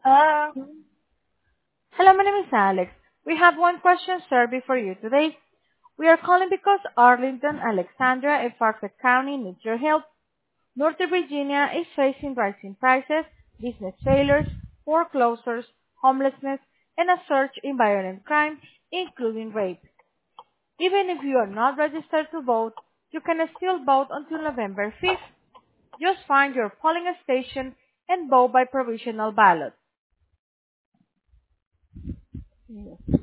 Uh, Hello, my name is Alex. We have one question survey for you today. We are calling because Arlington, Alexandria, and Parker County needs your help. Northern Virginia is facing rising prices, business failures, foreclosures, homelessness, and a surge in violent crime, including rape. Even if you are not registered to vote, you can still vote until November 5th. Just find your polling station and vote by provisional ballot.